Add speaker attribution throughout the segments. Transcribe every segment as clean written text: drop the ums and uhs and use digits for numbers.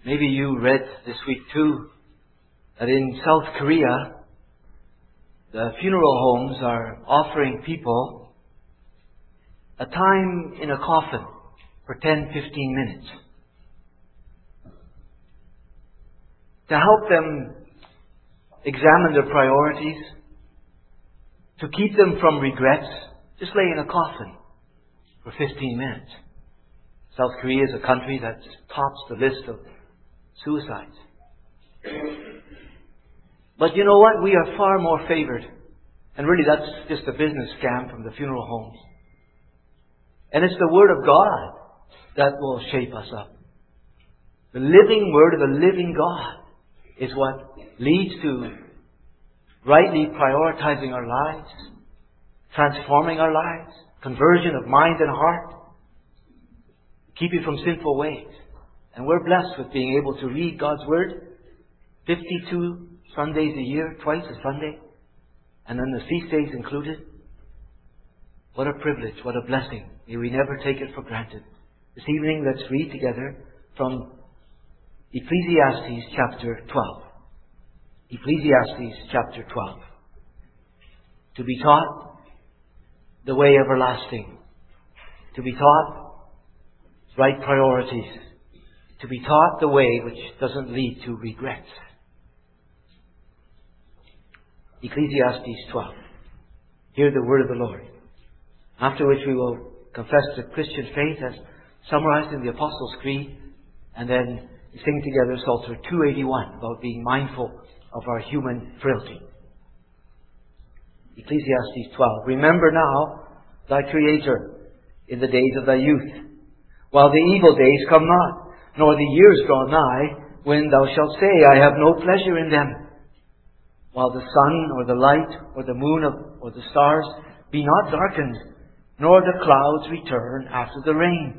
Speaker 1: Maybe you read this week too that in South Korea, the funeral homes are offering people a time in a coffin for 10, 15 minutes to help them examine their priorities, to keep them from regrets. Just lay in a coffin for 15 minutes. South Korea is a country that tops the list of suicides. But you know what? We are far more favored. And really that's just a business scam from the funeral homes. And it's the Word of God that will shape us up. The living Word of the living God is what leads to rightly prioritizing our lives, transforming our lives, conversion of mind and heart, keeping from sinful ways. And we're blessed with being able to read God's Word 52 Sundays a year, twice a Sunday, and then the feast days included. What a privilege, what a blessing. May we never take it for granted. This evening, let's read together from Ecclesiastes chapter 12. Ecclesiastes chapter 12. To be taught the way everlasting. To be taught right priorities. To be taught the way which doesn't lead to regrets. Ecclesiastes 12. Hear the word of the Lord. After which we will confess the Christian faith as summarized in the Apostles' Creed, and then sing together Psalter 281 about being mindful of our human frailty. Ecclesiastes 12. Remember now thy Creator in the days of thy youth, while the evil days come not, nor the years draw nigh, when thou shalt say, I have no pleasure in them. While the sun or the light or the moon or the stars be not darkened, nor the clouds return after the rain.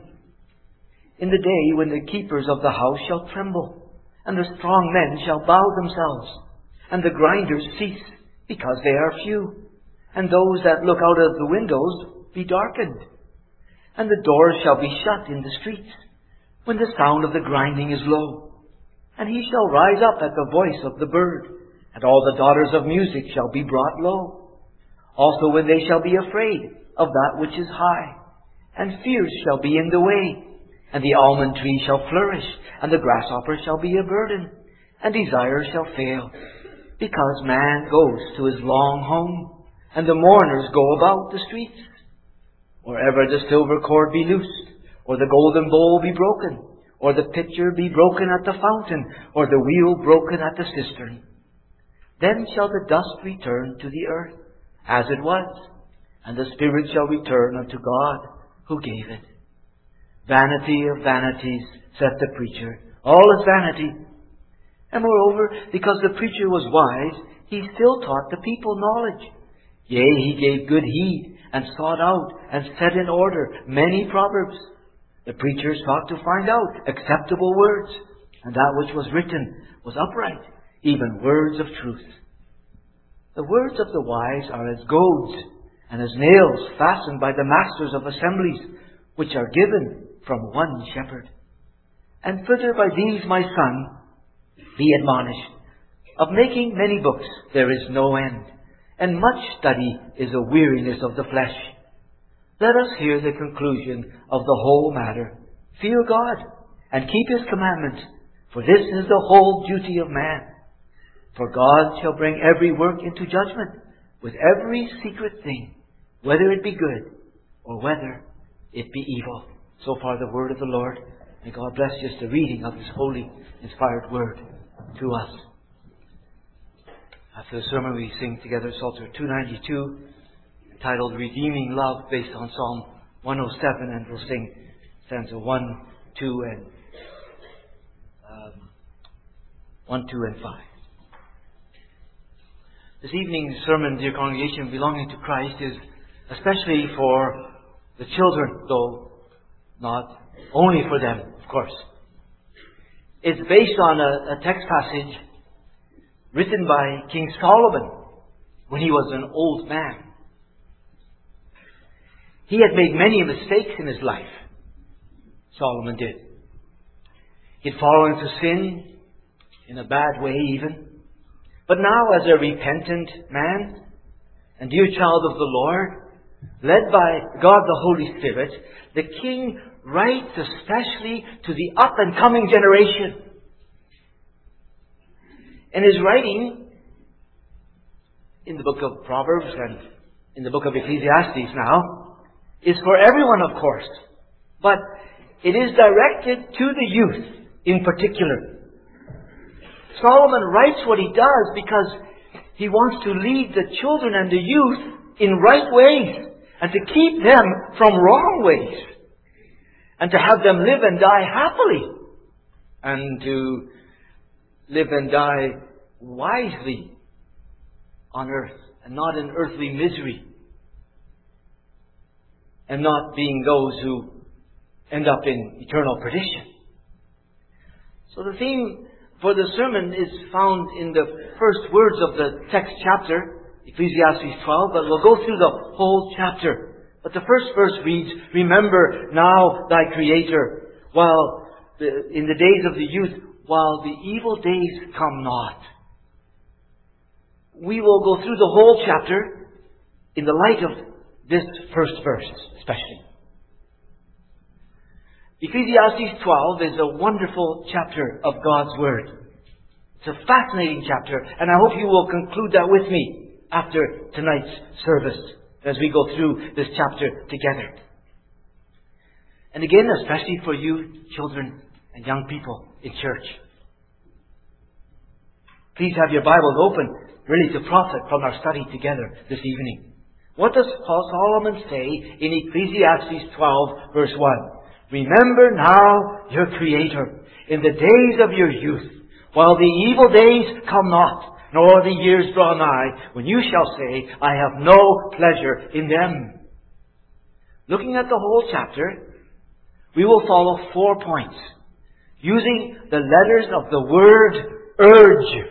Speaker 1: In the day when the keepers of the house shall tremble, and the strong men shall bow themselves, and the grinders cease, because they are few, and those that look out of the windows be darkened. And the doors shall be shut in the streets, when the sound of the grinding is low. And he shall rise up at the voice of the bird, and all the daughters of music shall be brought low. Also when they shall be afraid of that which is high, and fears shall be in the way, and the almond tree shall flourish, and the grasshopper shall be a burden, and desire shall fail, because man goes to his long home, and the mourners go about the streets. Or ever the silver cord be loosed, or the golden bowl be broken, or the pitcher be broken at the fountain, or the wheel broken at the cistern. Then shall the dust return to the earth, as it was, and the spirit shall return unto God who gave it. Vanity of vanities, saith the preacher, all is vanity. And moreover, because the preacher was wise, he still taught the people knowledge. Yea, he gave good heed, and sought out, and set in order many proverbs. The preacher sought to find out acceptable words, and that which was written was upright, even words of truth. The words of the wise are as goads, and as nails fastened by the masters of assemblies, which are given from one shepherd. And further by these, my son, be admonished. Of making many books there is no end, and much study is a weariness of the flesh. Let us hear the conclusion of the whole matter. Fear God, and keep His commandments, for this is the whole duty of man. For God shall bring every work into judgment, with every secret thing, whether it be good, or whether it be evil. So far the word of the Lord. May God bless just the reading of His holy, inspired word to us. After the sermon we sing together Psalter 292, entitled Redeeming Love, based on Psalm 107, and we'll sing stanza 1, 2, and 1, 2, and 5. This evening's sermon, dear congregation, belonging to Christ, is especially for the children, though not only for them, of course. It's based on a text passage written by King Solomon when he was an old man. He had made many mistakes in his life. Solomon did. He'd fallen into sin, in a bad way even. But now, as a repentant man and dear child of the Lord, led by God the Holy Spirit, the king writes especially to the up-and-coming generation. And his writing in the book of Proverbs and in the book of Ecclesiastes now is for everyone, of course. But it is directed to the youth in particular. Solomon writes what he does because he wants to lead the children and the youth in right ways and to keep them from wrong ways and to have them live and die happily and to live and die wisely on earth and not in earthly misery and not being those who end up in eternal perdition. So the theme for the sermon is found in the first words of the text chapter, Ecclesiastes 12, but we'll go through the whole chapter. But the first verse reads, "Remember now thy Creator, in the days of the youth, while the evil days come not." We will go through the whole chapter in the light of this first verse, especially. Ecclesiastes 12 is a wonderful chapter of God's Word. It's a fascinating chapter, and I hope you will conclude that with me after tonight's service as we go through this chapter together. And again, especially for you children and young people in church. Please have your Bibles open, really to profit from our study together this evening. What does Solomon say in Ecclesiastes 12, verse 1? "Remember now your Creator in the days of your youth, while the evil days come not, nor the years draw nigh, when you shall say, I have no pleasure in them." Looking at the whole chapter, we will follow 4 points, using the letters of the word urge.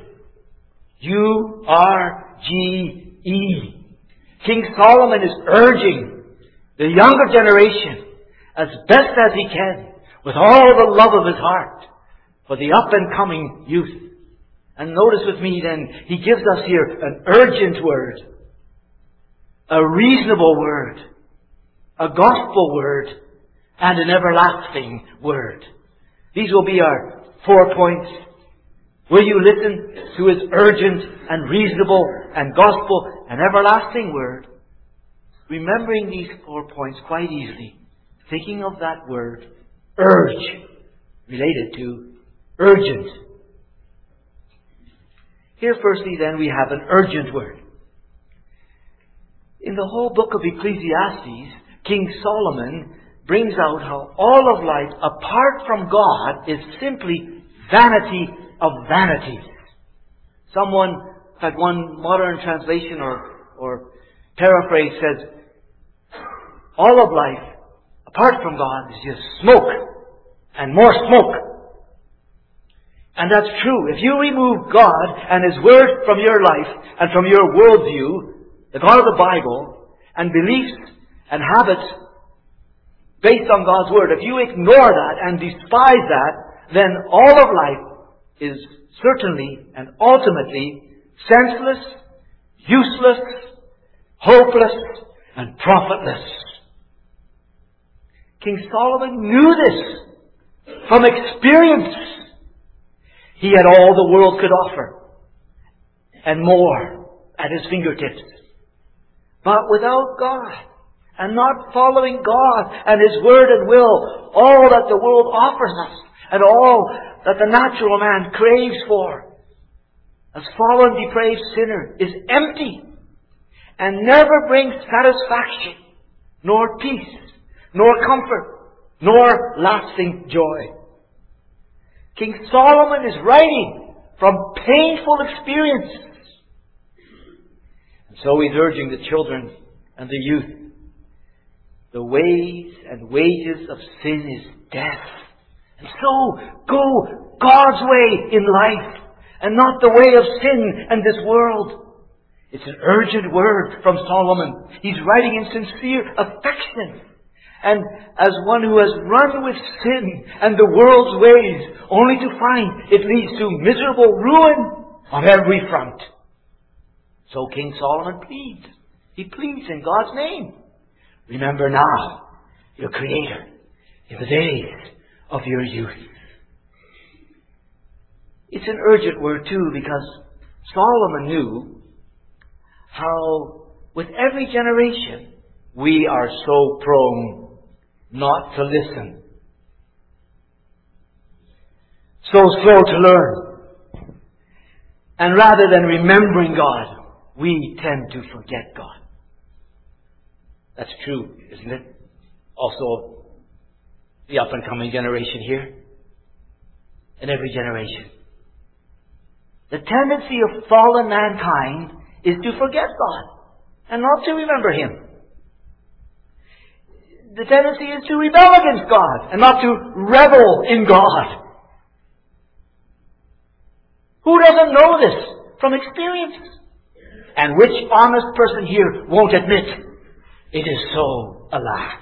Speaker 1: U-R-G-E. King Solomon is urging the younger generation as best as he can, with all the love of his heart, for the up-and-coming youth. And notice with me then, he gives us here an urgent word, a reasonable word, a gospel word, and an everlasting word. These will be our 4 points. Will you listen to his urgent and reasonable and gospel and everlasting word? Remembering these 4 points quite easily, thinking of that word, urge, related to urgent. Here firstly then we have an urgent word. In the whole book of Ecclesiastes, King Solomon brings out how all of life apart from God is simply vanity of vanities. Someone, in fact one modern translation or paraphrase says, all of life apart from God is just smoke and more smoke. And that's true. If you remove God and His Word from your life and from your worldview, the God of the Bible, and beliefs and habits based on God's Word, if you ignore that and despise that, then all of life is certainly and ultimately senseless, useless, hopeless, and profitless. King Solomon knew this from experience. He had all the world could offer and more at his fingertips. But without God and not following God and His Word and will, all that the world offers us and all that the natural man craves for as fallen, depraved sinner is empty and never brings satisfaction, nor peace, nor comfort, nor lasting joy. King Solomon is writing from painful experience. And so he's urging the children and the youth. The ways and wages of sin is death. And so go God's way in life and not the way of sin and this world. It's an urgent word from Solomon. He's writing in sincere affection And as one who has run with sin and the world's ways, only to find it leads to miserable ruin on every front. So King Solomon pleads. He pleads in God's name. Remember now your Creator in the days of your youth. It's an urgent word too, because Solomon knew how with every generation we are so prone not to listen. So slow to learn. And rather than remembering God, we tend to forget God. That's true, isn't it? Also, the up-and-coming generation here. And every generation. The tendency of fallen mankind is to forget God and not to remember Him. The tendency is to rebel against God and not to revel in God. Who doesn't know this from experience? And which honest person here won't admit it is so, alas?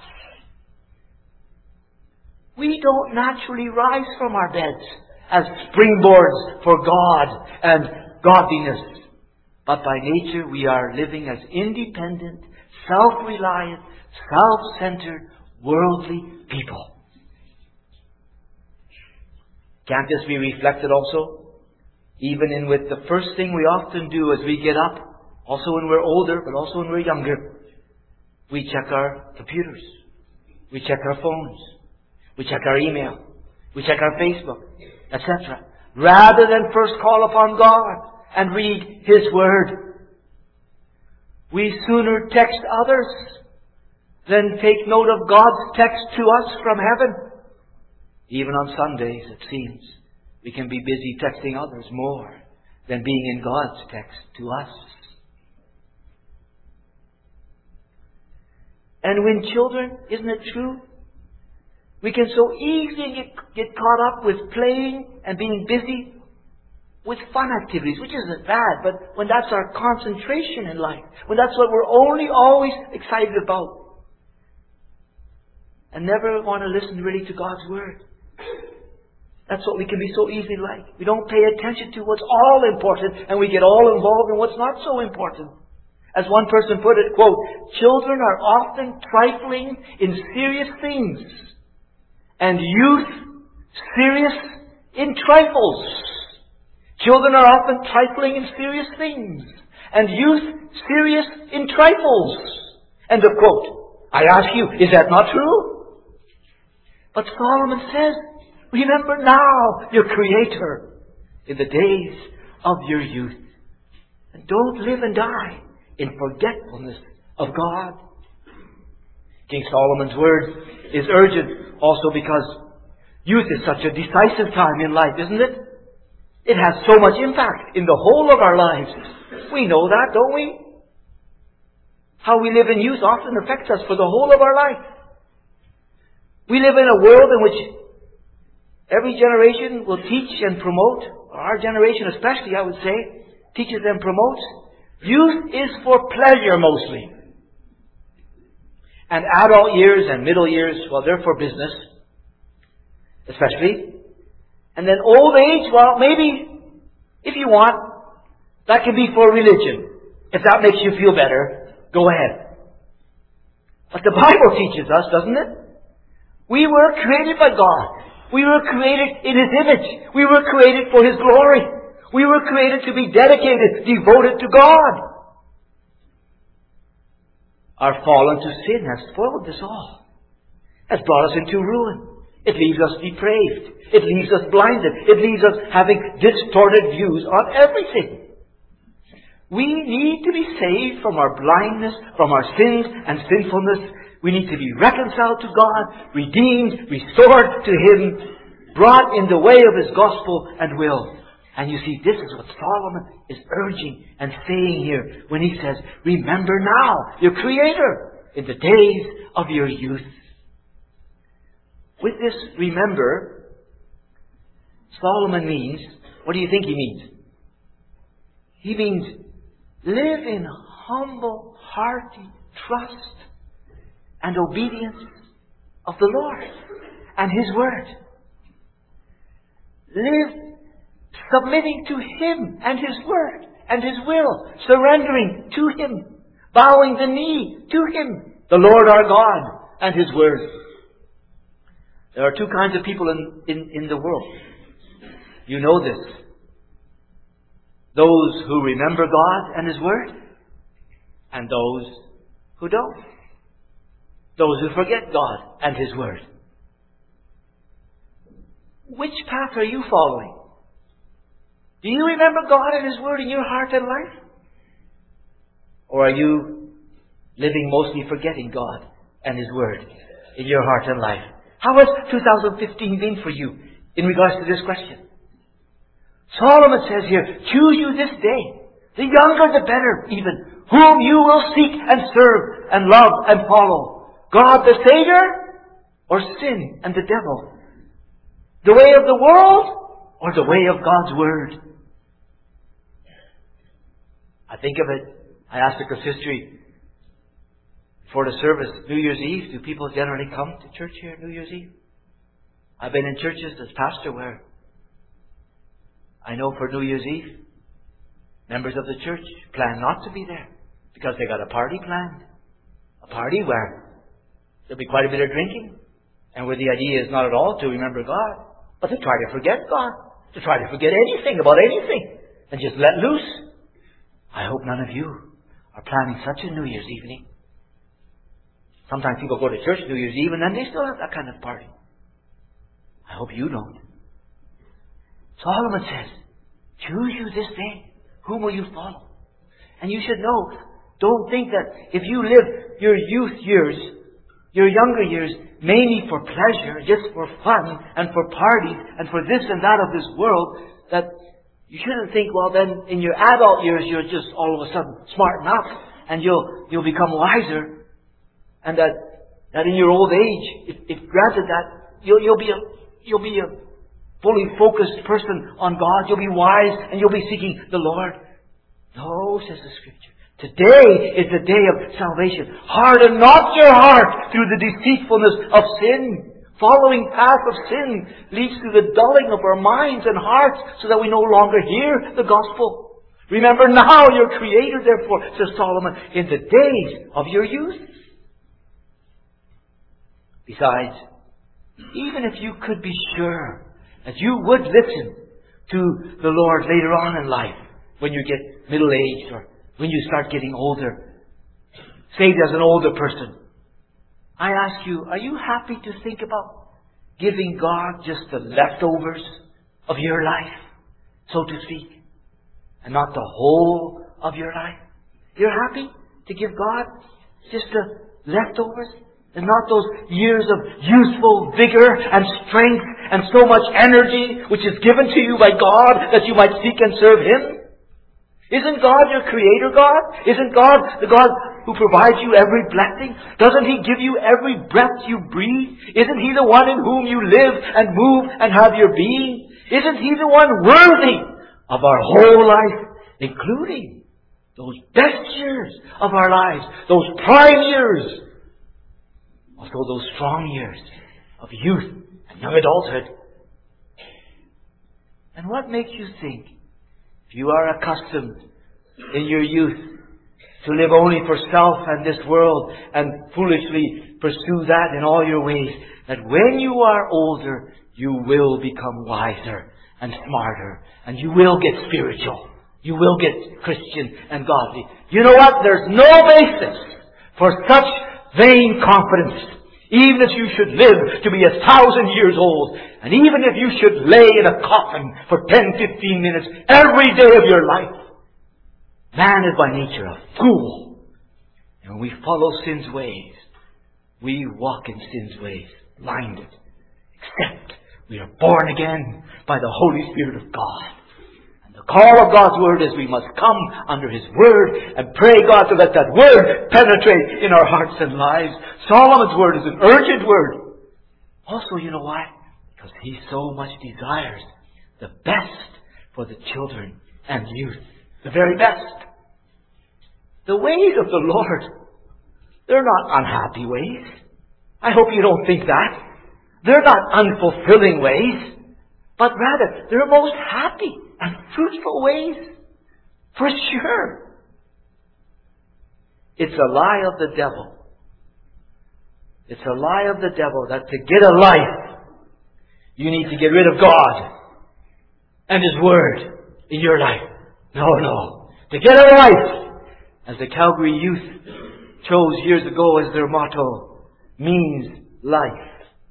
Speaker 1: We don't naturally rise from our beds as springboards for God and godliness. But by nature we are living as independent, self-reliant, self-centered, worldly people. Can't this be reflected also? Even in with the first thing we often do as we get up, also when we're older, but also when we're younger. We check our computers. We check our phones. We check our email. We check our Facebook, etc. Rather than first call upon God and read His Word. We sooner text others than take note of God's text to us from heaven. Even on Sundays, it seems, we can be busy texting others more than being in God's text to us. And when children, isn't it true? We can so easily get caught up with playing and being busy with fun activities, which isn't bad, but when that's our concentration in life, when that's what we're only always excited about, and never want to listen really to God's Word. That's what we can be so easily like. We don't pay attention to what's all important, and we get all involved in what's not so important. As one person put it, quote, children are often trifling in serious things, and youth serious in trifles. Children are often trifling in serious things, and youth serious in trifles. End of quote. I ask you, is that not true? But Solomon says, remember now your Creator in the days of your youth. And don't live and die in forgetfulness of God. King Solomon's word is urgent also because youth is such a decisive time in life, isn't it? It has so much impact in the whole of our lives. We know that, don't we? How we live in youth often affects us for the whole of our life. We live in a world in which every generation will teach and promote, our generation especially, I would say, teaches and promotes. Youth is for pleasure mostly. And adult years and middle years, well, they're for business, especially. And then old age, well, maybe, if you want, that can be for religion. If that makes you feel better, go ahead. But the Bible teaches us, doesn't it? We were created by God. We were created in His image. We were created for His glory. We were created to be dedicated, devoted to God. Our fall into sin has spoiled us all. Has brought us into ruin. It leaves us depraved. It leaves us blinded. It leaves us having distorted views on everything. We need to be saved from our blindness, from our sins and sinfulness. We need to be reconciled to God, redeemed, restored to Him, brought in the way of His gospel and will. And you see, this is what Solomon is urging and saying here when he says, remember now your Creator in the days of your youth. With this remember, Solomon means, what do you think he means? He means live in humble, hearty trust and obedience of the Lord and His Word. Live submitting to Him and His Word and His will, surrendering to Him, bowing the knee to Him, the Lord our God and His Word. There are two kinds of people in the world. You know this. Those who remember God and His Word, and those who don't. Those who forget God and His Word. Which path are you following? Do you remember God and His Word in your heart and life? Or are you living mostly forgetting God and His Word in your heart and life? How has 2015 been for you in regards to this question? Solomon says here, choose you this day, the younger the better even, whom you will seek and serve and love and follow. God the Savior or sin and the devil? The way of the world or the way of God's Word? I think of it, I asked the consistory for the service, New Year's Eve, do people generally come to church here New Year's Eve? I've been in churches as pastor where I know for New Year's Eve, members of the church plan not to be there because they got a party planned. A party where there'll be quite a bit of drinking and where the idea is not at all to remember God, but to try to forget God, to try to forget anything about anything and just let loose. I hope none of you are planning such a New Year's evening. Sometimes people go to church New Year's Eve and then they still have that kind of party. I hope you don't. Solomon says, choose you this day. Whom will you follow? And you should know, don't think that if you live your youth years, your younger years, mainly for pleasure, just for fun, and for parties, and for this and that of this world, that you shouldn't think, well then, in your adult years, you're just all of a sudden smarten up, and you'll become wiser, and that in your old age, if granted that, you'll be a fully focused person on God. You'll be wise and you'll be seeking the Lord. No, says the Scripture. Today is the day of salvation. Harden not your heart through the deceitfulness of sin. Following path of sin leads to the dulling of our minds and hearts so that we no longer hear the gospel. Remember now your Creator, therefore, says Solomon, in the days of your youth. Besides, even if you could be sure that you would listen to the Lord later on in life, when you get middle-aged or when you start getting older, saved as an older person, I ask you, are you happy to think about giving God just the leftovers of your life, so to speak, and not the whole of your life? You're happy to give God just the leftovers? And not those years of youthful vigor and strength and so much energy which is given to you by God that you might seek and serve Him? Isn't God your Creator God? Isn't God the God who provides you every blessing? Doesn't He give you every breath you breathe? Isn't He the one in whom you live and move and have your being? Isn't He the one worthy of our whole life, including those best years of our lives, those prime years? Also those strong years of youth and young adulthood. And what makes you think, if you are accustomed in your youth to live only for self and this world and foolishly pursue that in all your ways, that when you are older, you will become wiser and smarter and you will get spiritual. You will get Christian and godly. You know what? There's no basis for such vain confidence. Even if you should live to be 1,000 years old, and even if you should lay in a coffin for 10-15 minutes every day of your life, man is by nature a fool. And when we follow sin's ways, we walk in sin's ways, blinded, except we are born again by the Holy Spirit of God. The call of God's Word is we must come under His Word and pray God to let that Word penetrate in our hearts and lives. Solomon's Word is an urgent Word. Also, you know why? Because he so much desires the best for the children and youth. The very best. The ways of the Lord, they're not unhappy ways. I hope you don't think that. They're not unfulfilling ways, but rather they're most happy and fruitful ways. For sure. It's a lie of the devil. It's a lie of the devil that to get a life, you need to get rid of God and His Word in your life. No. To get a life, as the Calgary youth chose years ago as their motto, means life.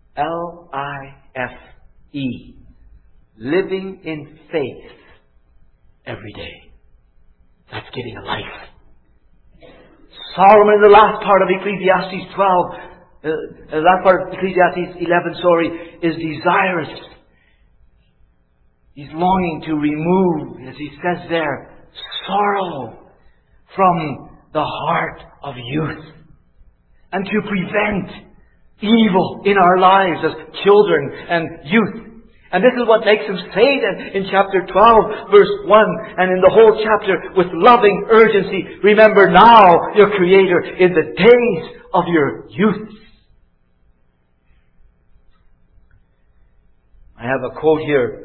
Speaker 1: L-I-F-E. Living in faith every day. That's getting a life. Solomon in the last part of Ecclesiastes 12, the last part of Ecclesiastes 11, is desirous. He's longing to remove, as he says there, sorrow from the heart of youth. And to prevent evil in our lives as children and youth. And this is what makes him say then in chapter 12, verse 1, and in the whole chapter with loving urgency, remember now your Creator in the days of your youth. I have a quote here.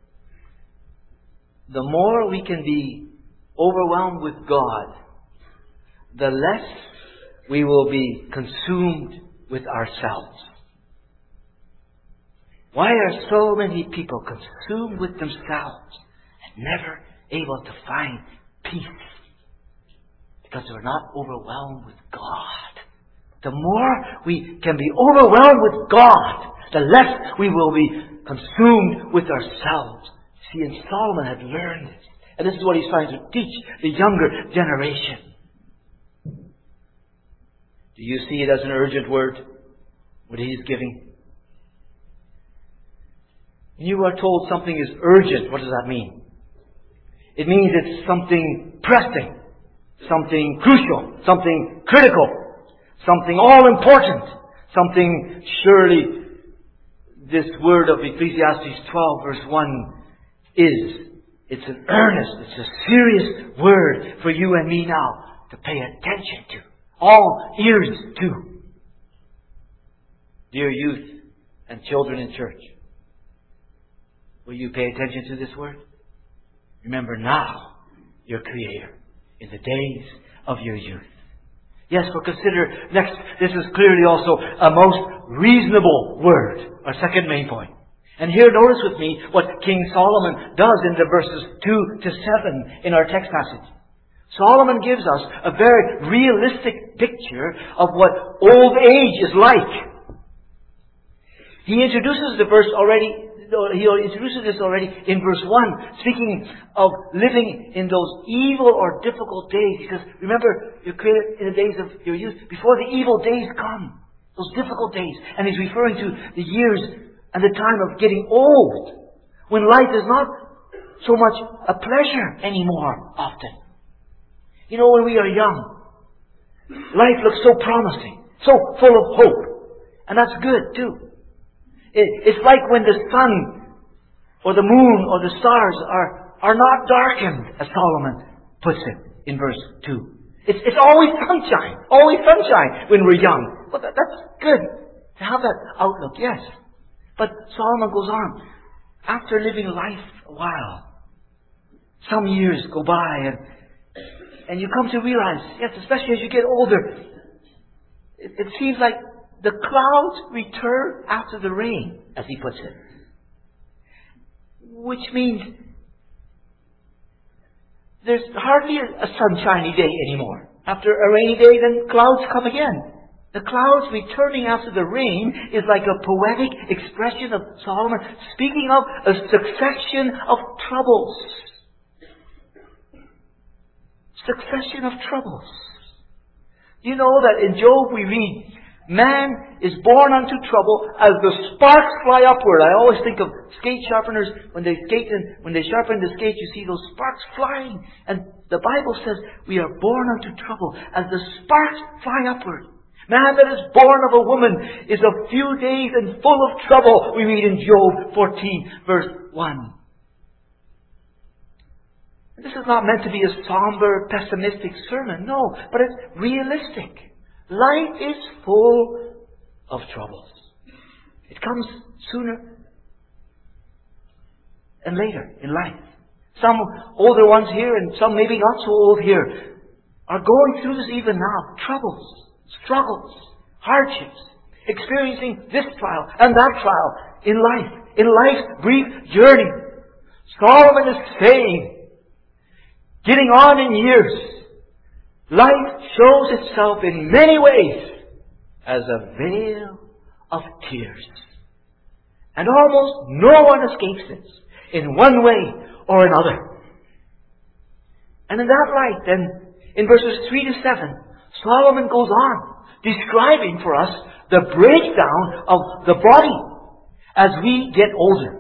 Speaker 1: The more we can be overwhelmed with God, the less we will be consumed with ourselves. Why are so many people consumed with themselves and never able to find peace? Because they're not overwhelmed with God. The more we can be overwhelmed with God, the less we will be consumed with ourselves. See, and Solomon had learned this. And this is what he's trying to teach the younger generation. Do you see it as an urgent word? What he is giving? When you are told something is urgent, what does that mean? It means it's something pressing, something crucial, something critical, something all important, something surely this word of Ecclesiastes 12 verse 1 it's an earnest, it's a serious word for you and me now to pay attention to. All ears to. Dear youth and children in church, will you pay attention to this word? Remember now your Creator in the days of your youth. Yes, but consider next, this is clearly also a most reasonable word. Our second main point. And here notice with me what King Solomon does in the verses 2 to 7 in our text passage. Solomon gives us a very realistic picture of what old age is like. He introduces this already in verse 1, speaking of living in those evil or difficult days. He says, remember, you're created in the days of your youth, before the evil days come. Those difficult days. And he's referring to the years and the time of getting old, when life is not so much a pleasure anymore often. You know, when we are young, life looks so promising, so full of hope. And that's good too. It's like when the sun or the moon or the stars are not darkened, as Solomon puts it in verse 2. It's always sunshine when we're young. Well, that's good to have that outlook, yes. But Solomon goes on. After living life a while, some years go by and you come to realize, yes, especially as you get older, it seems like the clouds return after the rain, as he puts it. Which means there's hardly a sunshiny day anymore. After a rainy day, then clouds come again. The clouds returning after the rain is like a poetic expression of Solomon speaking of a succession of troubles. Succession of troubles. You know that in Job we read, man is born unto trouble as the sparks fly upward. I always think of skate sharpeners. When they sharpen the skate, you see those sparks flying. And the Bible says we are born unto trouble as the sparks fly upward. Man that is born of a woman is a few days and full of trouble, we read in Job 14, verse 1. This is not meant to be a somber, pessimistic sermon, no, but it's realistic. Life is full of troubles. It comes sooner and later in life. Some older ones here and some maybe not so old here are going through this even now. Troubles, struggles, hardships, experiencing this trial and that trial in life's brief journey. Solomon is saying, getting on in years, life shows itself in many ways as a veil of tears. And almost no one escapes this in one way or another. And in that light, then, in verses 3 to 7, Solomon goes on describing for us the breakdown of the body as we get older.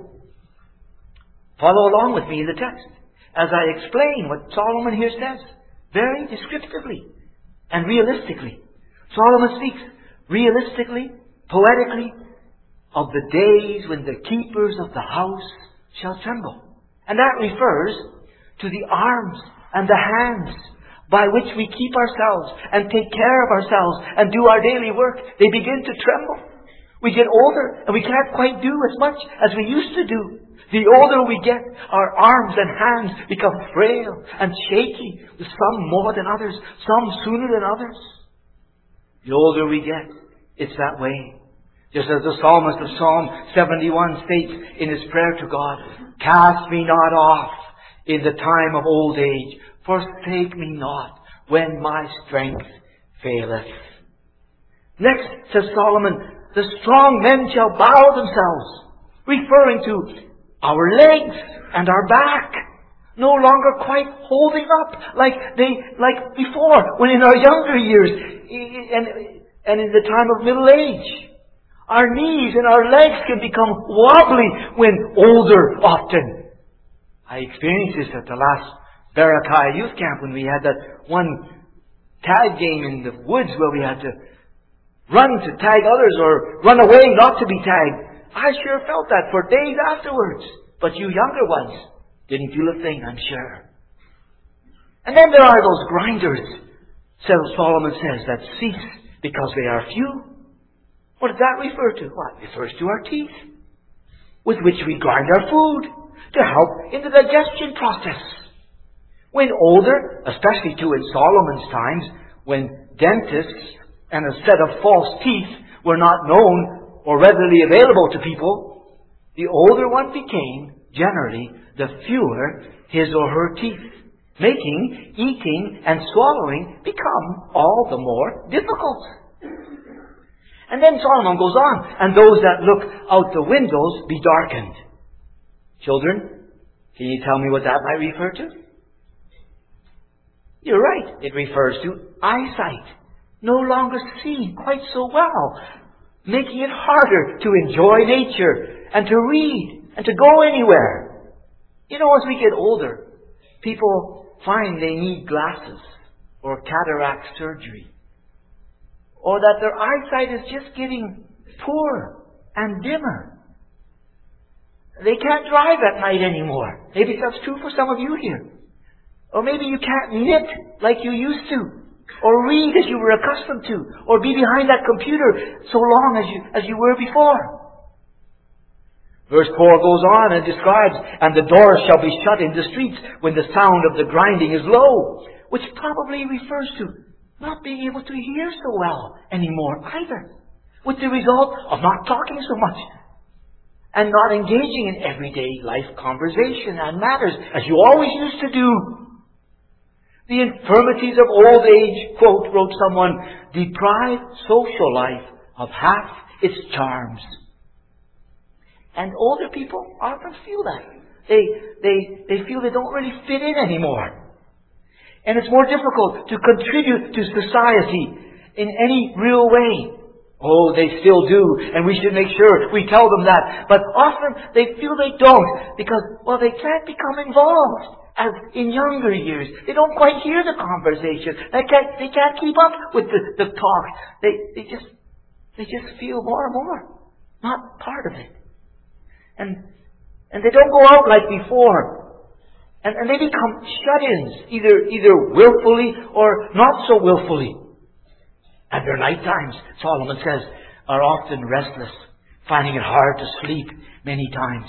Speaker 1: Follow along with me in the text as I explain what Solomon here says, very descriptively and realistically. Solomon speaks realistically, poetically, of the days when the keepers of the house shall tremble. And that refers to the arms and the hands by which we keep ourselves and take care of ourselves and do our daily work. They begin to tremble. We get older and we can't quite do as much as we used to do. The older we get, our arms and hands become frail and shaky, some more than others, some sooner than others. The older we get, it's that way. Just as the psalmist of Psalm 71 states in his prayer to God, cast me not off in the time of old age, forsake me not when my strength faileth. Next, says Solomon, the strong men shall bow themselves, referring to our legs and our back, no longer quite holding up like before, when in our younger years and in the time of middle age. Our knees and our legs can become wobbly when older often. I experienced this at the last Barakai youth camp when we had that one tag game in the woods where we had to run to tag others or run away not to be tagged. I sure felt that for days afterwards. But you younger ones didn't feel a thing, I'm sure. And then there are those grinders, Solomon says, that cease because they are few. What does that refer to? Well, it refers to our teeth, with which we grind our food to help in the digestion process. When older, especially too in Solomon's times, when dentists and a set of false teeth were not known or readily available to people, the older one became, generally, the fewer his or her teeth, making eating and swallowing become all the more difficult. And then Solomon goes on, and those that look out the windows be darkened. Children, can you tell me what that might refer to? You're right. It refers to eyesight. No longer seeing quite so well, making it harder to enjoy nature and to read and to go anywhere. You know, as we get older, people find they need glasses or cataract surgery, or that their eyesight is just getting poorer and dimmer. They can't drive at night anymore. Maybe that's true for some of you here. Or maybe you can't knit like you used to, or read as you were accustomed to, or be behind that computer so long as you were before. Verse 4 goes on and describes, and the doors shall be shut in the streets when the sound of the grinding is low, which probably refers to not being able to hear so well anymore either, with the result of not talking so much and not engaging in everyday life conversation and matters as you always used to do. The infirmities of old age, quote, wrote someone, deprive social life of half its charms. And older people often feel that. They feel they don't really fit in anymore. And it's more difficult to contribute to society in any real way. Oh, they still do, and we should make sure we tell them that. But often they feel they don't because, well, they can't become involved as in younger years. They don't quite hear the conversation. They can't keep up with the talk. They just feel more and more not part of it. And they don't go out like before. And they become shut-ins, either willfully or not so willfully. At their night times, Solomon says, are often restless, finding it hard to sleep many times,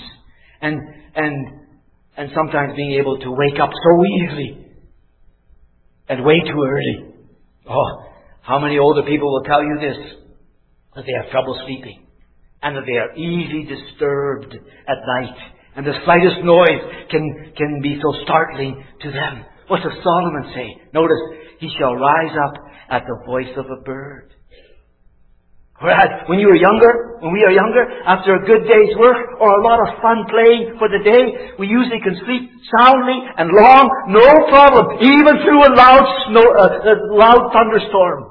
Speaker 1: and sometimes being able to wake up so easily and way too early. Oh, how many older people will tell you this, that they have trouble sleeping and that they are easily disturbed at night, and the slightest noise can be so startling to them. What does Solomon say? Notice, he shall rise up at the voice of a bird. Whereas when we are younger, after a good day's work or a lot of fun playing for the day, we usually can sleep soundly and long, no problem, even through a loud thunderstorm.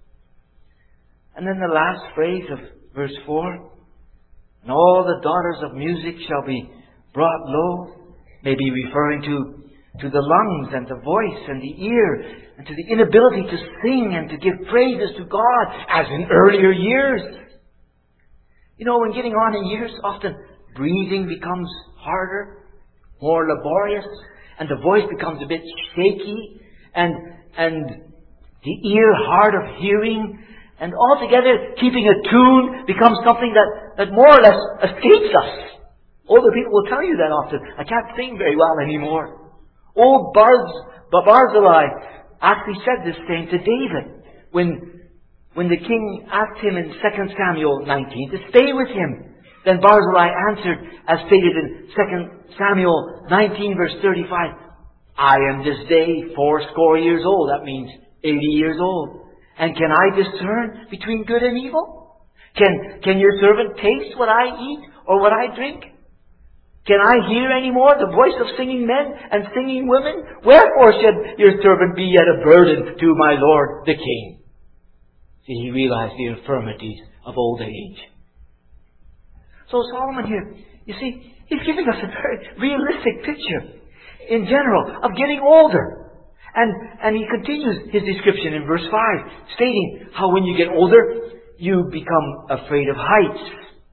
Speaker 1: And then the last phrase of verse 4, and all the daughters of music shall be brought low, may be referring to the lungs and the voice and the ear, and to the inability to sing and to give praises to God as in earlier years. You know, when getting on in years, often breathing becomes harder, more laborious, and the voice becomes a bit shaky, and the ear hard of hearing, and altogether keeping a tune becomes something that more or less escapes us. Older people will tell you that often. I can't sing very well anymore. Old Barzillai actually said this thing to David when the king asked him in 2 Samuel 19 to stay with him. Then Barzillai answered, as stated in 2 Samuel 19 verse 35, I am this day 80 years old. That means 80 years old. And can I discern between good and evil? Can your servant taste what I eat or what I drink? Can I hear any more the voice of singing men and singing women? Wherefore should your servant be yet a burden to my lord the king? See, he realized the infirmities of old age. So Solomon here, you see, he's giving us a very realistic picture in general of getting older. And he continues his description in verse 5, stating how when you get older, you become afraid of heights.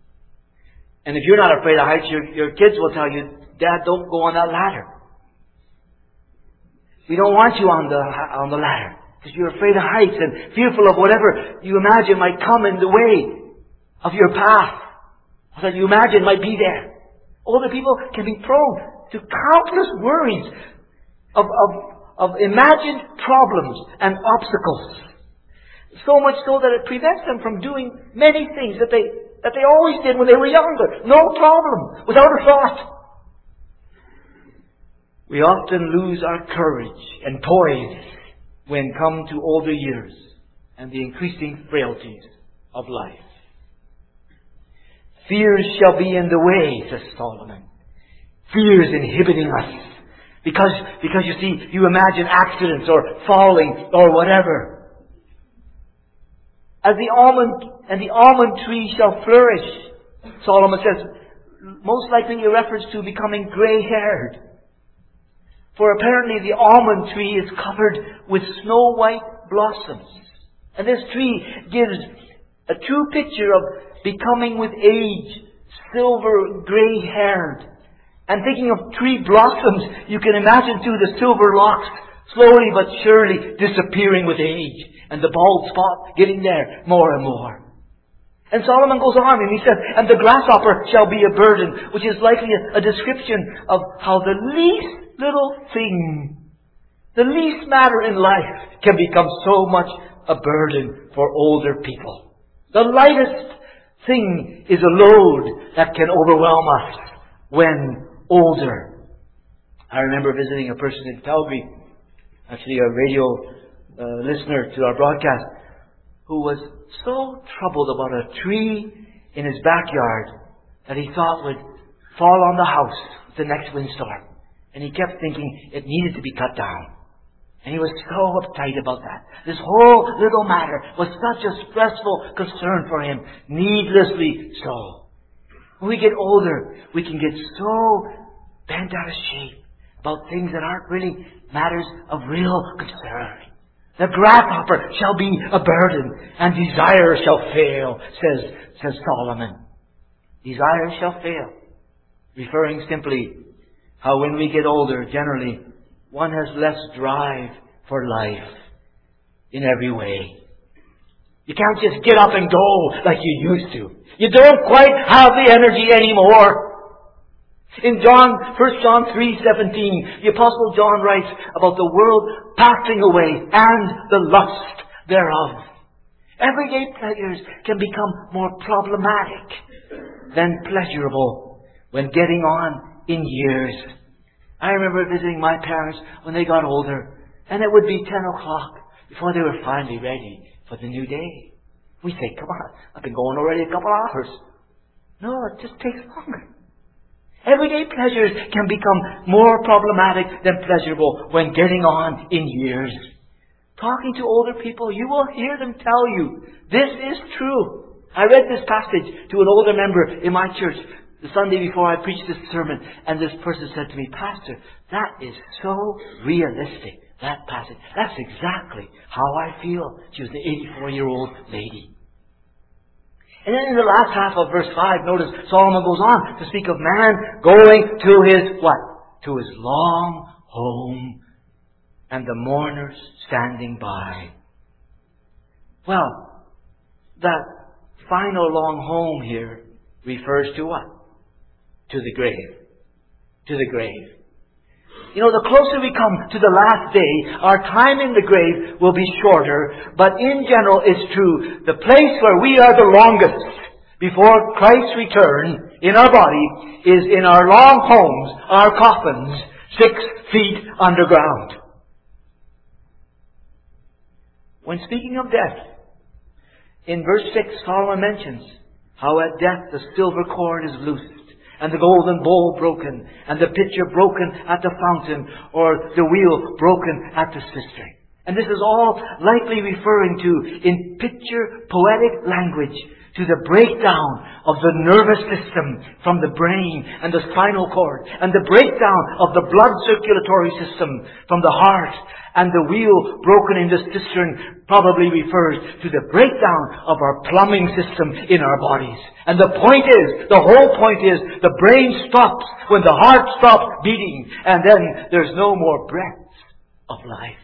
Speaker 1: And if you're not afraid of heights, your kids will tell you, Dad, don't go on that ladder. We don't want you on the ladder because you're afraid of heights and fearful of whatever you imagine might come in the way of your path, that you imagine might be there. Older people can be prone to countless worries of imagined problems and obstacles. So much so that it prevents them from doing many things that they always did when they were younger. No problem, without a thought. We often lose our courage and poise when come to older years and the increasing frailties of life. Fears shall be in the way, says Solomon. Fears inhibiting us. Because you see, you imagine accidents or falling or whatever. As the almond tree shall flourish, Solomon says, most likely a reference to becoming gray-haired. For apparently the almond tree is covered with snow-white blossoms. And this tree gives a true picture of becoming with age, silver gray-haired. And thinking of tree blossoms, you can imagine too the silver locks slowly but surely disappearing with age, and the bald spot getting there more and more. And Solomon goes on and he says, and the grasshopper shall be a burden, which is likely a description of how the least little thing, the least matter in life can become so much a burden for older people. The lightest thing is a load that can overwhelm us when older. I remember visiting a person in Calgary, actually a radio listener to our broadcast, who was so troubled about a tree in his backyard that he thought would fall on the house with the next windstorm. And he kept thinking it needed to be cut down. And he was so uptight about that. This whole little matter was such a stressful concern for him, needlessly so. When we get older, we can get so bent out of shape about things that aren't really matters of real concern. The grasshopper shall be a burden, and desire shall fail, says Solomon. Desire shall fail. Referring simply how when we get older, generally, one has less drive for life in every way. You can't just get up and go like you used to. You don't quite have the energy anymore. In 1 John 3:17, the Apostle John writes about the world passing away and the lust thereof. Everyday pleasures can become more problematic than pleasurable when getting on in years. I remember visiting my parents when they got older, and it would be 10 o'clock before they were finally ready for the new day. We say, come on, I've been going already a couple of hours. No, it just takes longer. Everyday pleasures can become more problematic than pleasurable when getting on in years. Talking to older people, you will hear them tell you, this is true. I read this passage to an older member in my church the Sunday before I preached this sermon, and this person said to me, Pastor, that is so realistic, that passage. That's exactly how I feel. She was an 84-year-old lady. And then in the last half of verse 5, notice Solomon goes on to speak of man going to his what? To his long home, and the mourners standing by. Well, that final long home here refers to what? To the grave. To the grave. You know, the closer we come to the last day, our time in the grave will be shorter, but in general it's true. The place where we are the longest before Christ's return in our body is in our long homes, our coffins, 6 feet underground. When speaking of death, in verse 6, Solomon mentions how at death the silver cord is loosed, and the golden bowl broken, and the pitcher broken at the fountain, or the wheel broken at the cistern. And this is all likely referring to, in picture poetic language, to the breakdown of the nervous system from the brain and the spinal cord, and the breakdown of the blood circulatory system from the heart, and the wheel broken in the cistern probably refers to the breakdown of our plumbing system in our bodies. And the whole point is, the brain stops when the heart stops beating, and then there's no more breath of life.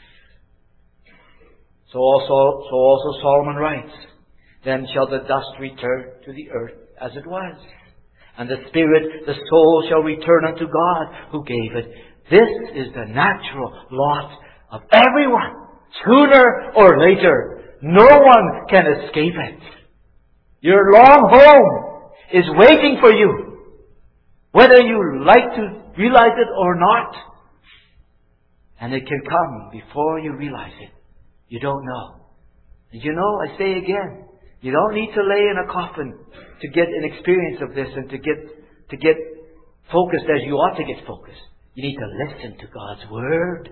Speaker 1: So also Solomon writes, then shall the dust return to the earth as it was, and the spirit, the soul shall return unto God who gave it. This is the natural lot of everyone. Sooner or later, no one can escape it. Your long home is waiting for you, whether you like to realize it or not. And it can come before you realize it. You don't know. And you know, I say again, you don't need to lay in a coffin to get an experience of this and to get focused as you ought to get focused. You need to listen to God's Word.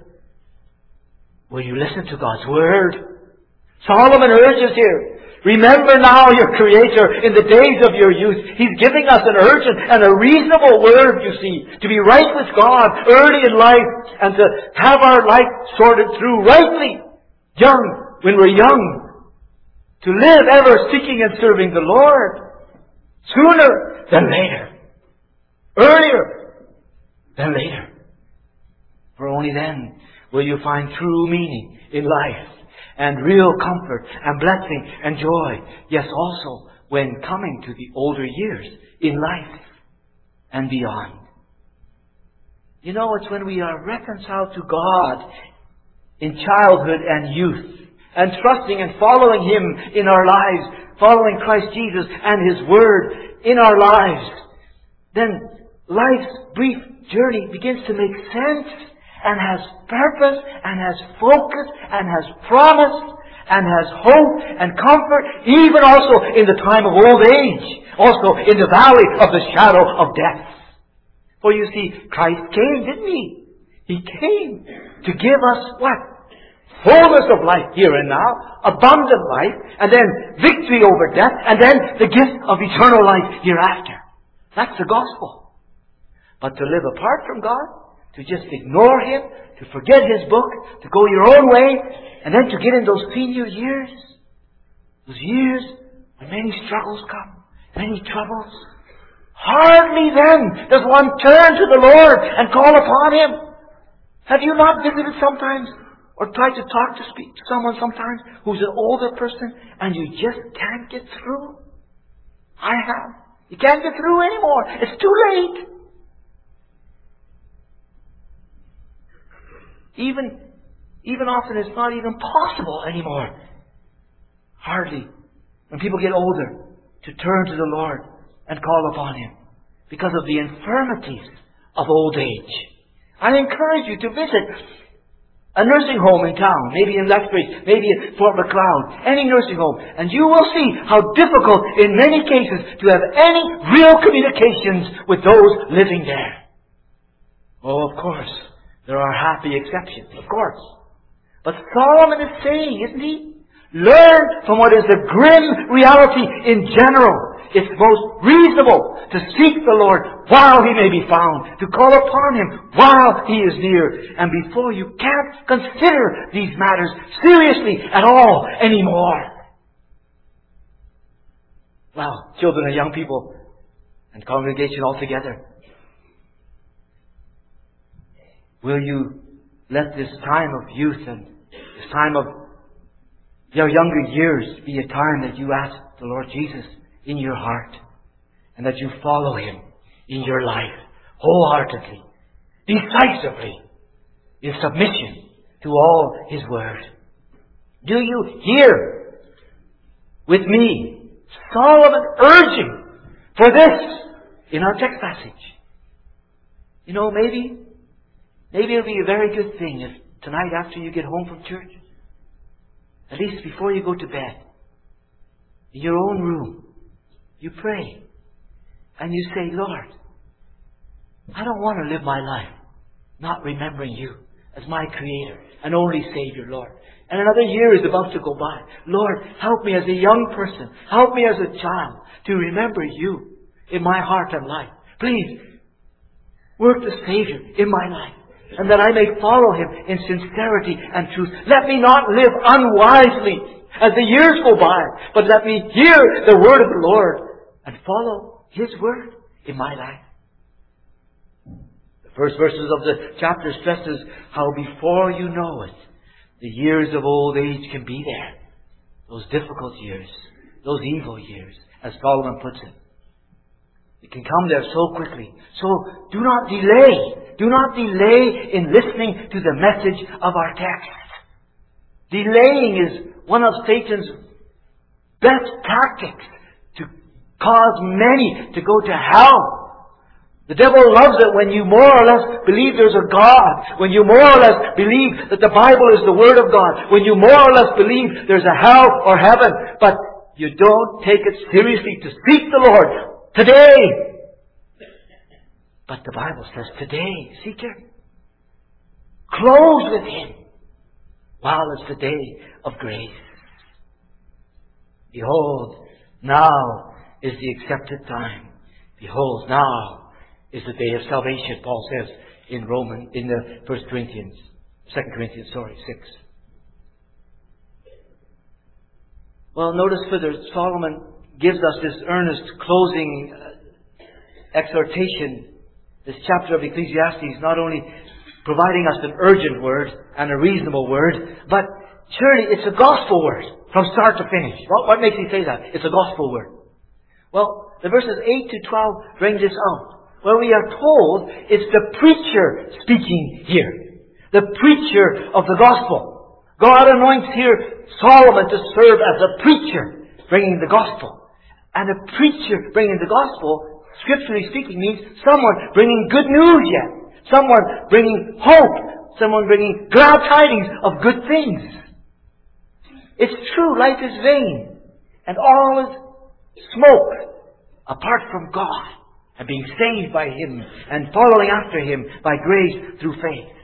Speaker 1: Will you listen to God's Word? Solomon urges here, remember now your Creator in the days of your youth. He's giving us an urgent and a reasonable word, you see, to be right with God early in life and to have our life sorted through rightly, young, when we're young, to live ever seeking and serving the Lord. Sooner than later. Earlier than later. For only then will you find true meaning in life and real comfort and blessing and joy. Yes, also when coming to the older years in life and beyond. You know, it's when we are reconciled to God in childhood and youth, and trusting and following Him in our lives, following Christ Jesus and His Word in our lives, then life's brief journey begins to make sense and has purpose and has focus and has promise and has hope and comfort, even also in the time of old age, also in the valley of the shadow of death. For you see, Christ came, didn't He? He came to give us what? Fullness of life here and now, abundant life, and then victory over death, and then the gift of eternal life hereafter. That's the gospel. But to live apart from God, to just ignore Him, to forget His book, to go your own way, and then to get in those senior years, those years when many struggles come, many troubles, hardly then does one turn to the Lord and call upon Him. Have you not visited sometimes Or try to speak to someone sometimes who's an older person and you just can't get through? I have. You can't get through anymore. It's too late. Even often it's not even possible anymore. Hardly. When people get older, to turn to the Lord and call upon Him because of the infirmities of old age. I encourage you to visit a nursing home in town, maybe in Lethbridge, maybe at Fort McLeod, any nursing home, and you will see how difficult in many cases to have any real communications with those living there. Oh, of course, there are happy exceptions, of course. But Solomon is saying, isn't he? Learn from what is the grim reality in general. It's most reasonable to seek the Lord while He may be found, to call upon Him while He is near. And before you can't consider these matters seriously at all anymore. Well, children and young people and congregation altogether, will you let this time of youth and this time of your younger years be a time that you ask the Lord Jesus in your heart and that you follow Him in your life wholeheartedly, decisively, in submission to all His Word? Do you hear with me Solomon urging for this in our text passage? You know, maybe it'll be a very good thing if tonight after you get home from church, at least before you go to bed, in your own room, you pray and you say, Lord, I don't want to live my life not remembering You as my Creator and only Savior, Lord. And another year is about to go by. Lord, help me as a young person, help me as a child to remember You in my heart and life. Please, work the Savior in my life, and that I may follow Him in sincerity and truth. Let me not live unwisely as the years go by, but let me hear the word of the Lord and follow His word in my life. The first verses of the chapter stresses how before you know it, the years of old age can be there. Those difficult years, those evil years, as Solomon puts it. It can come there so quickly. So do not delay. Do not delay in listening to the message of our text. Delaying is one of Satan's best tactics to cause many to go to hell. The devil loves it when you more or less believe there's a God, when you more or less believe that the Bible is the Word of God, when you more or less believe there's a hell or heaven, but you don't take it seriously to seek the Lord today. But the Bible says today, seek Him. Close with Him while it's the day of grace. Behold, now is the accepted time. Behold, now is the day of salvation, Paul says in the 2 Corinthians 6. Well, notice further, Solomon gives us this earnest closing exhortation. This chapter of Ecclesiastes not only providing us an urgent word and a reasonable word, but surely it's a gospel word from start to finish. What makes he say that? It's a gospel word. Well, the verses 8 to 12 bring this out, where we are told it's the preacher speaking here. The preacher of the gospel. God anoints here Solomon to serve as a preacher, bringing the gospel. And a preacher bringing the gospel, scripturally speaking, means someone bringing good news yet. Someone bringing hope. Someone bringing glad tidings of good things. It's true, life is vain. And all is smoke apart from God. And being saved by Him and following after Him by grace through faith.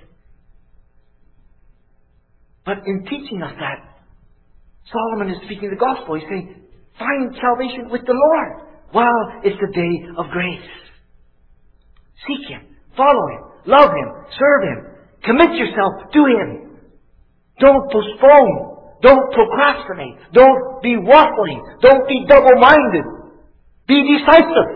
Speaker 1: But in teaching us that, Solomon is speaking the gospel. He's saying, find salvation with the Lord while it's the day of grace. Seek Him, follow Him, love Him, serve Him, commit yourself to Him. Don't postpone. Don't procrastinate. Don't be waffling. Don't be double-minded. Be decisive.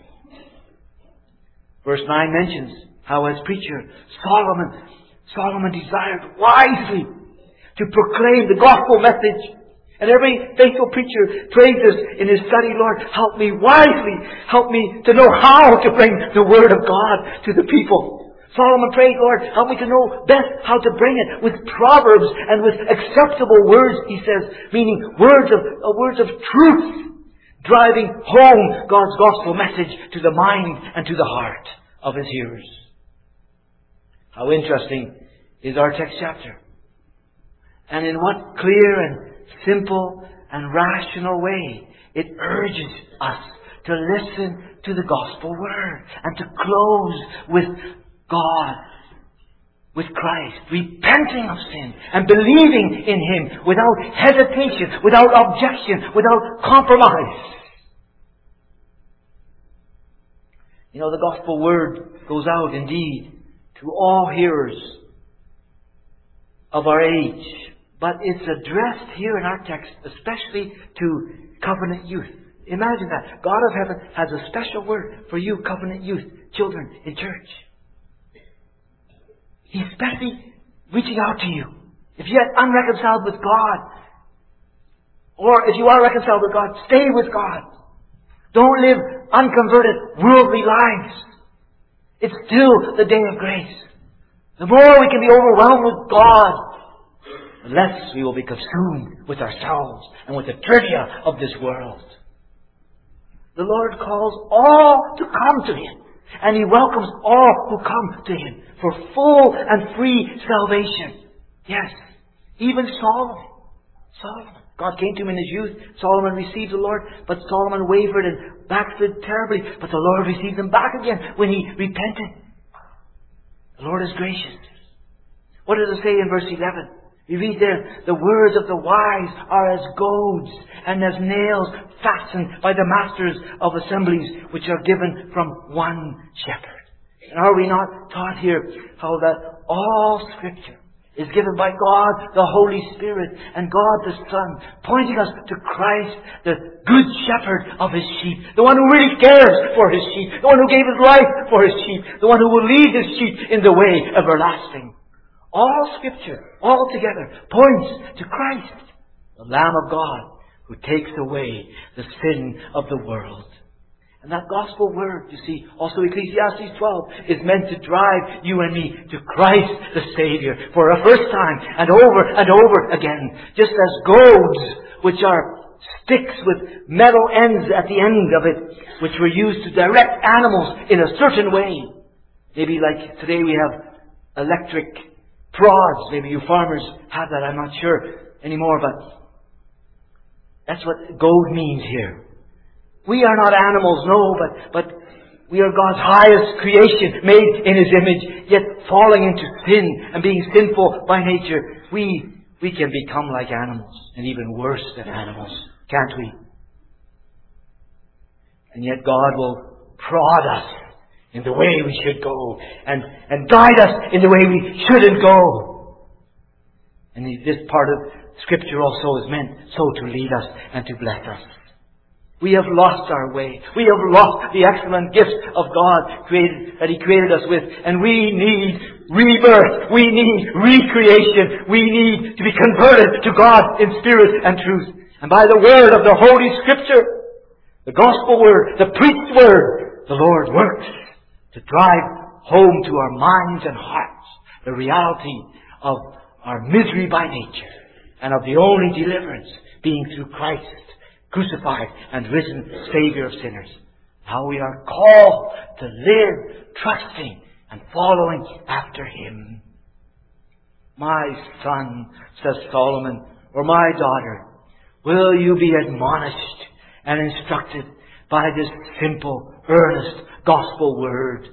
Speaker 1: Verse 9 mentions how as preacher, Solomon desired wisely to proclaim the gospel message. And every faithful preacher prays this in his study, Lord, help me wisely. Help me to know how to bring the Word of God to the people. Solomon prayed, Lord, help me to know best how to bring it with proverbs and with acceptable words, he says, meaning words of truth, driving home God's gospel message to the mind and to the heart of His hearers. How interesting is our text chapter. And in what clear and simple and rational way it urges us to listen to the gospel word and to close with God, with Christ, repenting of sin and believing in Him without hesitation, without objection, without compromise. You know, the gospel word goes out indeed to all hearers of our age. But it's addressed here in our text, especially to covenant youth. Imagine that. God of heaven has a special word for you, covenant youth, children in church. He's especially reaching out to you. If you're unreconciled with God, or if you are reconciled with God, stay with God. Don't live unconverted, worldly lives. It's still the day of grace. The more we can be overwhelmed with God, the less we will be consumed with ourselves and with the trivia of this world. The Lord calls all to come to Him, and He welcomes all who come to Him for full and free salvation. Yes, even Solomon. God came to him in his youth. Solomon received the Lord, but Solomon wavered and backslid terribly. But the Lord received him back again when he repented. The Lord is gracious. What does it say in verse 11? You read there, the words of the wise are as goads and as nails fastened by the masters of assemblies, which are given from one shepherd. And are we not taught here how that all Scripture is given by God, the Holy Spirit, and God the Son, pointing us to Christ, the good shepherd of His sheep, the one who really cares for His sheep, the one who gave His life for His sheep, the one who will lead His sheep in the way everlasting. All Scripture, all together, points to Christ, the Lamb of God, who takes away the sin of the world. And that gospel word, you see, also Ecclesiastes 12, is meant to drive you and me to Christ the Savior for a first time and over again. Just as goads, which are sticks with metal ends at the end of it, which were used to direct animals in a certain way. Maybe like today we have electric prods. Maybe you farmers have that, I'm not sure anymore, but that's what goad means here. We are not animals, no, but we are God's highest creation, made in His image, yet falling into sin and being sinful by nature. We can become like animals, and even worse than animals, can't we? And yet God will prod us in the way we should go, and guide us in the way we shouldn't go. And this part of Scripture also is meant so to lead us and to bless us. We have lost our way. We have lost the excellent gifts of God that He created us with. And we need rebirth. We need recreation. We need to be converted to God in spirit and truth. And by the word of the Holy Scripture, the gospel word, the preached word, the Lord works to drive home to our minds and hearts the reality of our misery by nature and of the only deliverance being through Christ, crucified and risen Savior of sinners. How we are called to live trusting and following after Him. My son, says Solomon, or my daughter, will you be admonished and instructed by this simple, earnest gospel word?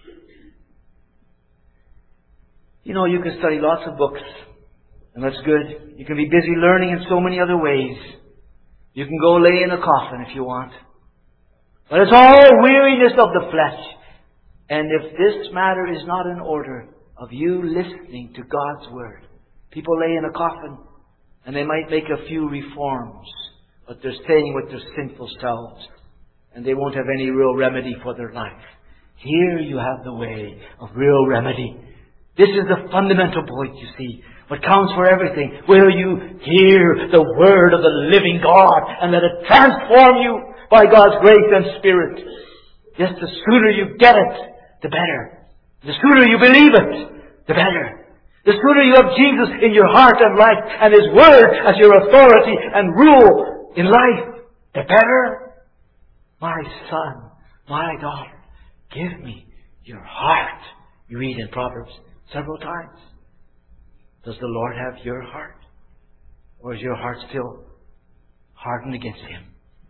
Speaker 1: You know, you can study lots of books, and that's good. You can be busy learning in so many other ways. You can go lay in a coffin if you want. But it's all weariness of the flesh. And if this matter is not in order of you listening to God's Word, people lay in a coffin and they might make a few reforms, but they're staying with their sinful selves and they won't have any real remedy for their life. Here you have the way of real remedy. This is the fundamental point, you see. what counts for everything. Will you hear the Word of the living God and let it transform you by God's grace and Spirit? Yes, the sooner you get it, the better. The sooner you believe it, the better. The sooner you have Jesus in your heart and life and His Word as your authority and rule in life, the better. My son, my daughter, give me your heart. You read in Proverbs several times. Does the Lord have your heart? Or is your heart still hardened against Him?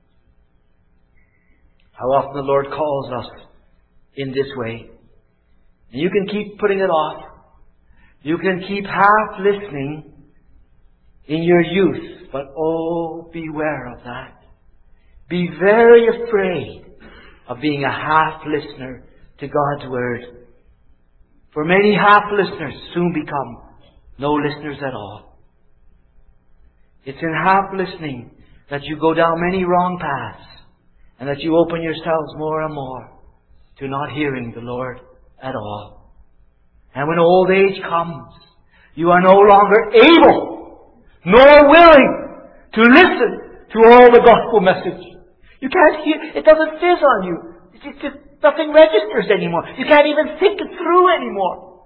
Speaker 1: How often the Lord calls us in this way. And you can keep putting it off. You can keep half listening in your youth. But oh, beware of that. Be very afraid of being a half listener to God's Word. For many half listeners soon become no listeners at all. It's in half listening that you go down many wrong paths and that you open yourselves more and more to not hearing the Lord at all. And when old age comes, you are no longer able nor willing to listen to all the gospel message. You can't hear, it doesn't fizz on you. It's just nothing registers anymore. You can't even think it through anymore.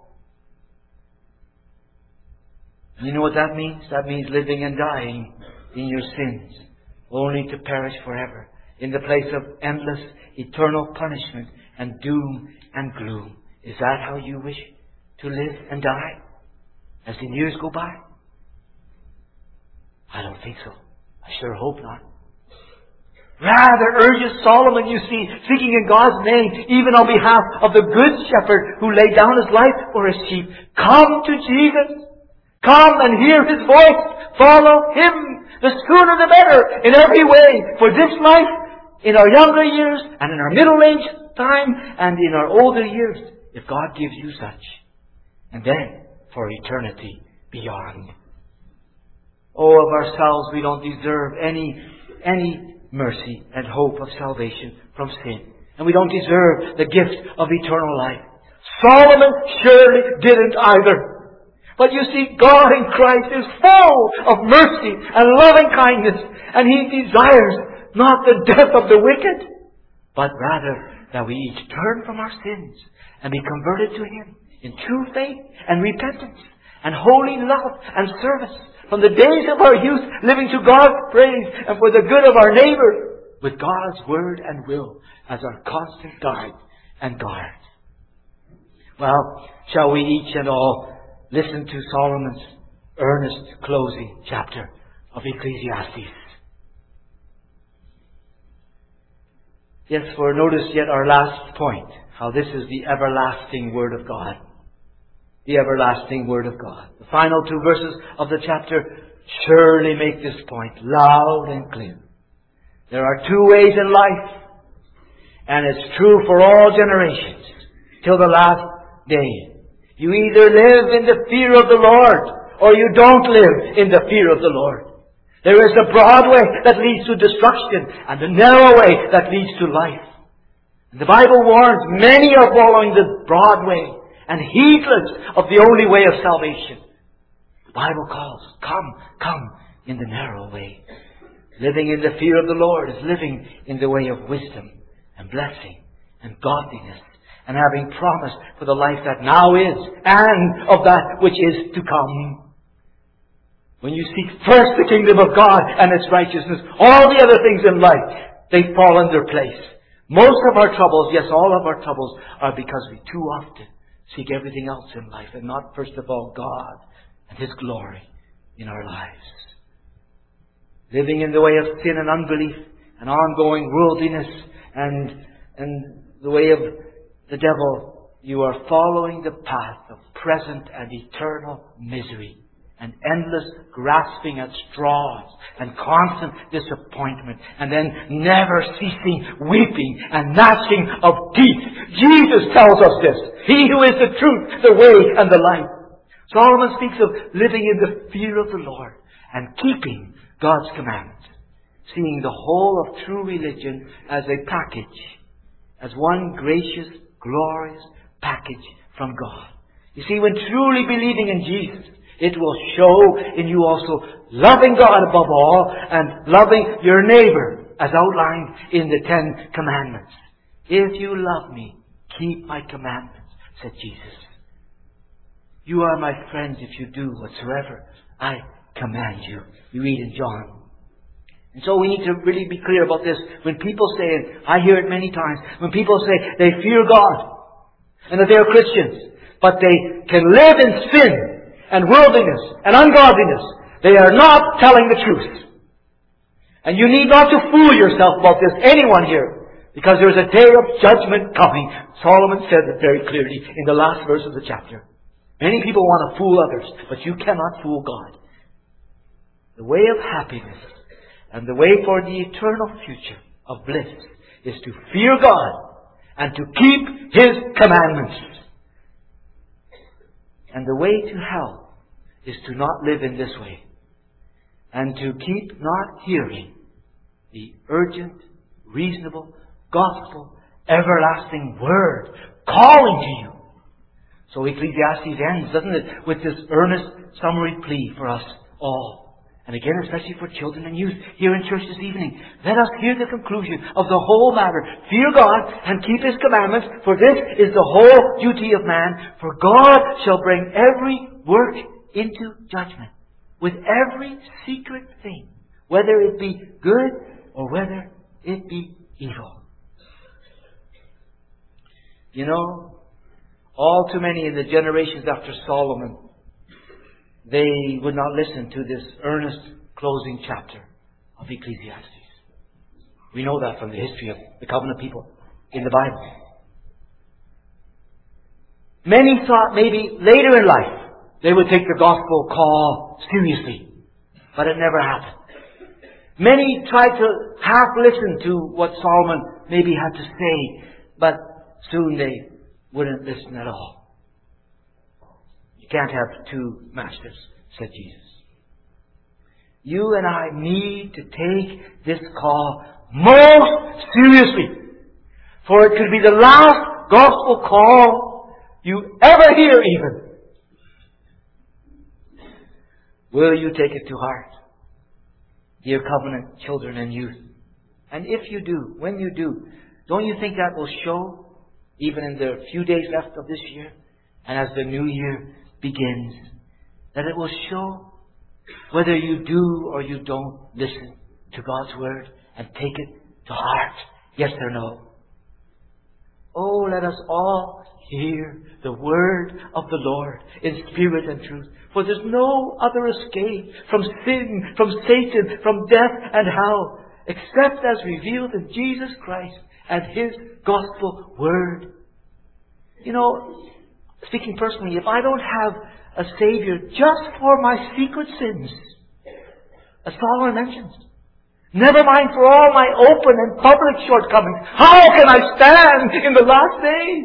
Speaker 1: You know what that means? That means living and dying in your sins, only to perish forever in the place of endless, eternal punishment and doom and gloom. Is that how you wish to live and die as the years go by? I don't think so. I sure hope not. Rather urges Solomon, you see, speaking in God's name, even on behalf of the good shepherd who laid down his life for his sheep. Come to Jesus. Come and hear His voice. Follow Him. The sooner the better in every way. For this life, in our younger years, and in our middle-aged time, and in our older years, if God gives you such. And then, for eternity beyond. Oh, of ourselves we don't deserve any mercy and hope of salvation from sin. And we don't deserve the gift of eternal life. Solomon surely didn't either. But you see, God in Christ is full of mercy and loving kindness. And He desires not the death of the wicked, but rather that we each turn from our sins and be converted to Him in true faith and repentance and holy love and service from the days of our youth, living to God's praise and for the good of our neighbor, with God's Word and will as our constant guide and guard. Well, shall we each and all listen to Solomon's earnest closing chapter of Ecclesiastes? Yes, for notice yet our last point, how this is the everlasting Word of God. The everlasting Word of God. The final two verses of the chapter surely make this point loud and clear. There are two ways in life, and it's true for all generations, till the last day. You either live in the fear of the Lord, or you don't live in the fear of the Lord. There is a broad way that leads to destruction, and a narrow way that leads to life. And the Bible warns many are following the broad way, and heedless of the only way of salvation. The Bible calls, come in the narrow way. Living in the fear of the Lord is living in the way of wisdom and blessing and godliness, and having promise for the life that now is, and of that which is to come. When you seek first the kingdom of God and its righteousness, all the other things in life, they fall in their place. Most of our troubles, yes, all of our troubles, are because we too often seek everything else in life, and not first of all God and His glory in our lives. Living in the way of sin and unbelief and ongoing worldliness and the way of the devil, you are following the path of present and eternal misery and endless grasping at straws and constant disappointment, and then never ceasing weeping and gnashing of teeth. Jesus tells us this. He who is the truth, the way, and the life. Solomon speaks of living in the fear of the Lord and keeping God's commandments, seeing the whole of true religion as a package, as one gracious, glorious package from God. You see, when truly believing in Jesus, It will show in you also loving God above all and loving your neighbor as outlined in the 10 Commandments. If you love me, keep my commandments, said Jesus. You are my friends if you do whatsoever I command you. You read in John. And so we need to really be clear about this. When people say, and I hear it many times, when people say they fear God and that they are Christians, but they can live in sin and worldliness and ungodliness, they are not telling the truth. And you need not to fool yourself about this, anyone here, because there is a day of judgment coming. Solomon said it very clearly in the last verse of the chapter. Many people want to fool others, but you cannot fool God. The way of happiness and the way for the eternal future of bliss is to fear God and to keep His commandments. And the way to hell is to not live in this way and to keep not hearing the urgent, reasonable, gospel, everlasting word calling to you. So Ecclesiastes ends, doesn't it, with this earnest summary plea for us all. And again, especially for children and youth here in church this evening. Let us hear the conclusion of the whole matter. Fear God and keep His commandments, for this is the whole duty of man. For God shall bring every work into judgment, with every secret thing, whether it be good or whether it be evil. You know, all too many in the generations after Solomon, they would not listen to this earnest closing chapter of Ecclesiastes. We know that from the history of the covenant people in the Bible. Many thought maybe later in life they would take the gospel call seriously, but it never happened. Many tried to half listen to what Solomon maybe had to say, but soon they wouldn't listen at all. You can't have two masters, said Jesus. You and I need to take this call most seriously, for it could be the last gospel call you ever hear even. Will you take it to heart, dear covenant children and youth? And if you do, when you do, don't you think that will show even in the few days left of this year and as the new year begins, that it will show whether you do or you don't listen to God's Word and take it to heart, yes or no? Oh, let us all hear the word of the Lord in spirit and truth. For there's no other escape from sin, from Satan, from death and hell, except as revealed in Jesus Christ and His gospel word. You know, speaking personally, if I don't have a Savior just for my secret sins, as Solomon mentions, never mind for all my open and public shortcomings, how can I stand in the last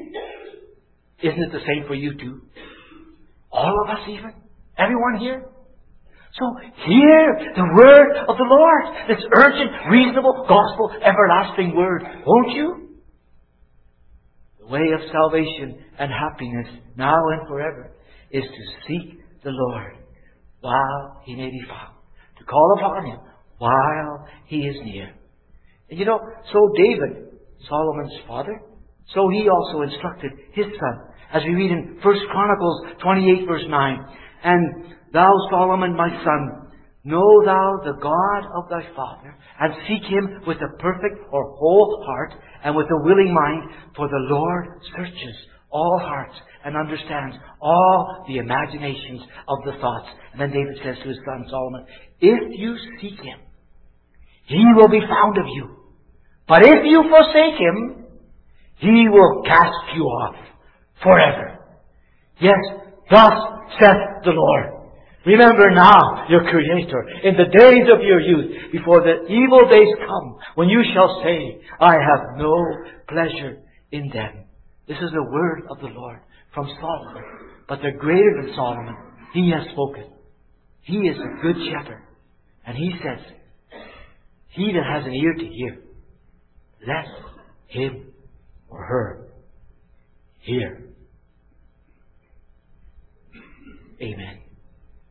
Speaker 1: day? Isn't it the same for you too? All of us even? Everyone here? So hear the word of the Lord. This urgent, reasonable, gospel, everlasting word. Won't you? The way of salvation and happiness now and forever is to seek the Lord while He may be found. To call upon Him while He is near. And you know, so David, Solomon's father, so he also instructed his son. As we read in 1 Chronicles 28 verse 9. And thou, Solomon, my son, know thou the God of thy father, and seek Him with a perfect or whole heart, and with a willing mind, for the Lord searches all hearts and understands all the imaginations of the thoughts. And then David says to his son Solomon, if you seek Him, He will be found of you. But if you forsake Him, He will cast you off forever. Yes, thus saith the Lord. Remember now your Creator in the days of your youth, before the evil days come, when you shall say, I have no pleasure in them. This is the word of the Lord from Solomon. But the greater than Solomon, He has spoken. He is a good shepherd. And He says, he that has an ear to hear, let him or her hear. Amen.